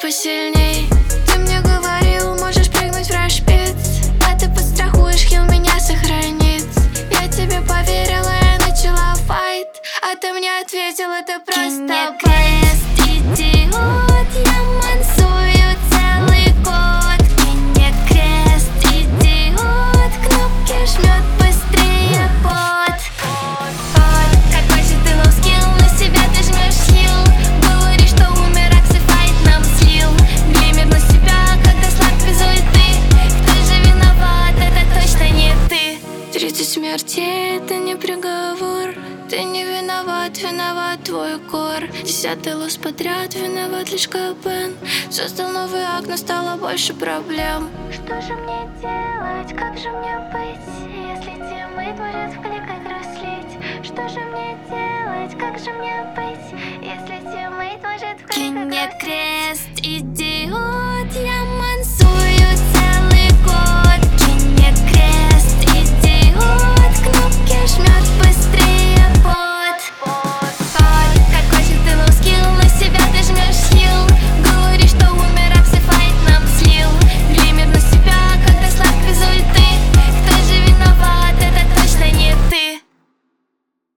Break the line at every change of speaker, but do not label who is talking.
посильней. Ты мне говорил, можешь прыгнуть в рашпиц, а ты подстрахуешь, хил меня сохранит. Я тебе поверила, я начала файт, а ты мне ответил, это просто крест, идиот. Я мансую целый год. Мне крест, идиот. Кнопки жмет быстрее бот. Какой же ты лоу-скилл, на себя ты жмешь хил. Говоришь, что умер, аксифайт нам слил. Глимер на себя, когда слаг визует ты. Кто же виноват, это точно не ты. 30 смертей, это не приговор. Ты не виноват, виноват твой кор. 10-й лос подряд, виноват лишь КПН. Создал новый акт, но стало больше проблем. Что же мне делать, как же мне быть, если тиммейт может в кликах расслить? Что же мне делать, как же мне быть, если тиммейт может в кликах расслить? Крест, идиот, я